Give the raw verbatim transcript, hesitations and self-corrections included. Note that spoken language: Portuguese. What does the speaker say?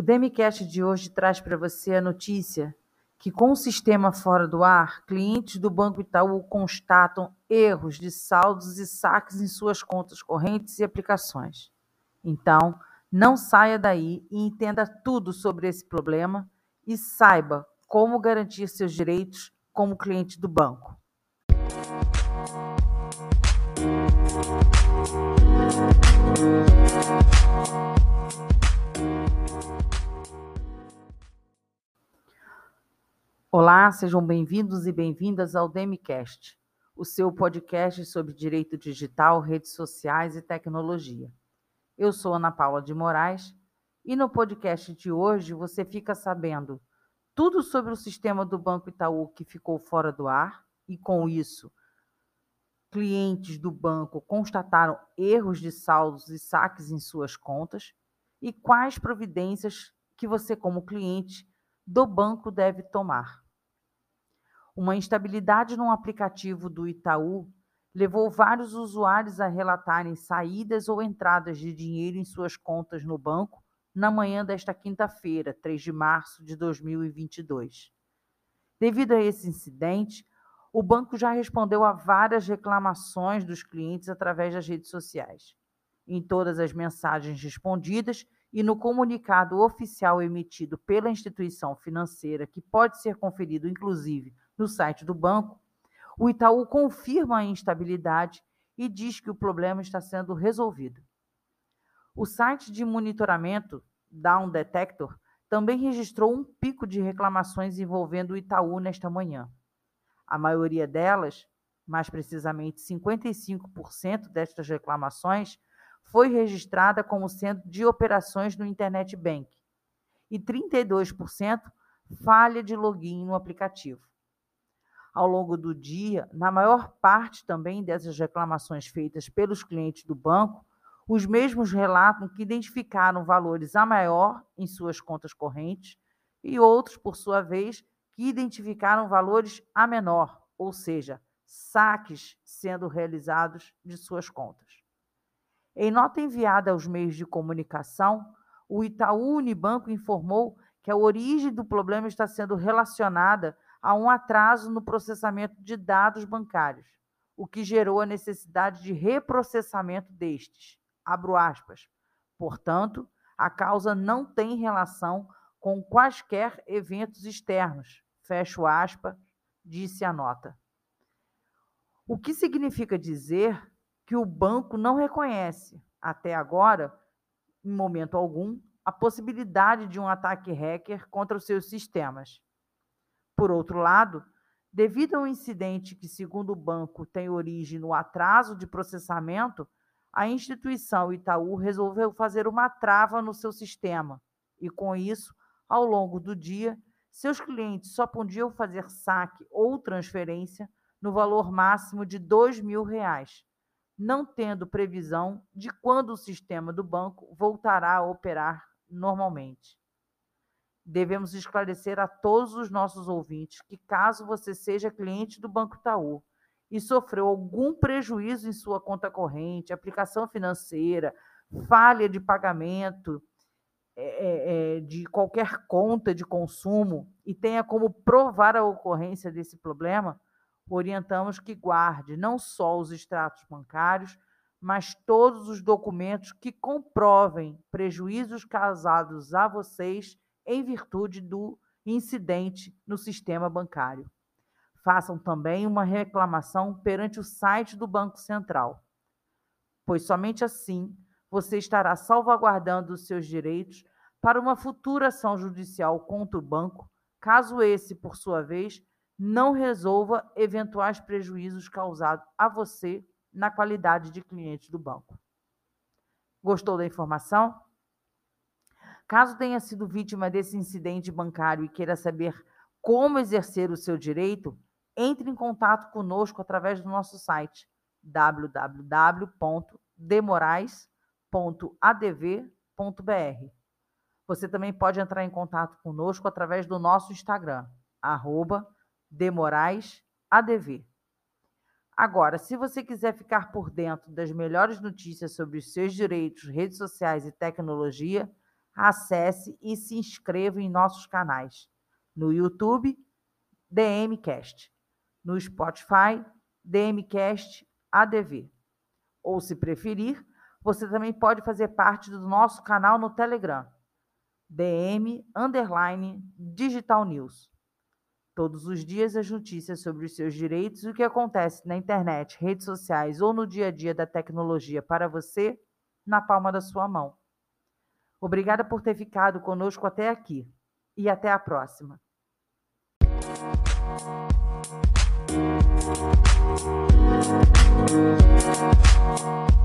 Demicast de hoje traz para você a notícia que, com o sistema fora do ar, clientes do Banco Itaú constatam erros de saldos e saques em suas contas correntes e aplicações. Então, não saia daí e entenda tudo sobre esse problema e saiba como garantir seus direitos como cliente do banco. Olá, sejam bem-vindos e bem-vindas ao Demicast, o seu podcast sobre direito digital, redes sociais e tecnologia. Eu sou Ana Paula de Moraes e no podcast de hoje você fica sabendo tudo sobre o sistema do Banco Itaú que ficou fora do ar e, com isso, clientes do banco constataram erros de saldos e saques em suas contas e quais providências que você, como cliente do banco, deve tomar. Uma instabilidade no aplicativo do Itaú levou vários usuários a relatarem saídas ou entradas de dinheiro em suas contas no banco na manhã desta quinta-feira, três de março de dois mil e vinte e dois. Devido a esse incidente, o banco já respondeu a várias reclamações dos clientes através das redes sociais. Em todas as mensagens respondidas e no comunicado oficial emitido pela instituição financeira, que pode ser conferido, inclusive, no site do banco, o Itaú confirma a instabilidade e diz que o problema está sendo resolvido. O site de monitoramento Down Detector também registrou um pico de reclamações envolvendo o Itaú nesta manhã. A maioria delas, mais precisamente cinquenta e cinco por cento destas reclamações, foi registrada como sendo de operações no Internet Bank e trinta e dois por cento falha de login no aplicativo. Ao longo do dia, na maior parte também dessas reclamações feitas pelos clientes do banco, os mesmos relatam que identificaram valores a maior em suas contas correntes e outros, por sua vez, que identificaram valores a menor, ou seja, saques sendo realizados de suas contas. Em nota enviada aos meios de comunicação, o Itaú Unibanco informou que a origem do problema está sendo relacionada a um atraso no processamento de dados bancários, o que gerou a necessidade de reprocessamento destes. Abro aspas. Portanto, a causa não tem relação com quaisquer eventos externos. Fecho aspas, disse a nota. O que significa dizer que o banco não reconhece, até agora, em momento algum, a possibilidade de um ataque hacker contra os seus sistemas. Por outro lado, devido ao incidente que, segundo o banco, tem origem no atraso de processamento, a instituição Itaú resolveu fazer uma trava no seu sistema e, com isso, ao longo do dia, seus clientes só podiam fazer saque ou transferência no valor máximo de dois mil reais, não tendo previsão de quando o sistema do banco voltará a operar normalmente. Devemos esclarecer a todos os nossos ouvintes que, caso você seja cliente do Banco Itaú e sofreu algum prejuízo em sua conta corrente, aplicação financeira, falha de pagamento é, é, de qualquer conta de consumo e tenha como provar a ocorrência desse problema, orientamos que guarde não só os extratos bancários, mas todos os documentos que comprovem prejuízos causados a vocês em virtude do incidente no sistema bancário. Façam também uma reclamação perante o site do Banco Central, pois somente assim você estará salvaguardando os seus direitos para uma futura ação judicial contra o banco, caso esse, por sua vez, não resolva eventuais prejuízos causados a você na qualidade de cliente do banco. Gostou da informação? Caso tenha sido vítima desse incidente bancário e queira saber como exercer o seu direito, entre em contato conosco através do nosso site w w w ponto demorais ponto a d v ponto b r. Você também pode entrar em contato conosco através do nosso Instagram, arroba demoraisadv. Agora, se você quiser ficar por dentro das melhores notícias sobre os seus direitos, redes sociais e tecnologia, Acesse e se inscreva em nossos canais. No YouTube, DMcast. No Spotify, DMcast A D V. Ou, se preferir, você também pode fazer parte do nosso canal no Telegram, D M underline Digital News. Todos os dias as notícias sobre os seus direitos e o que acontece na internet, redes sociais ou no dia a dia da tecnologia para você, na palma da sua mão. Obrigada por ter ficado conosco até aqui e até a próxima. Música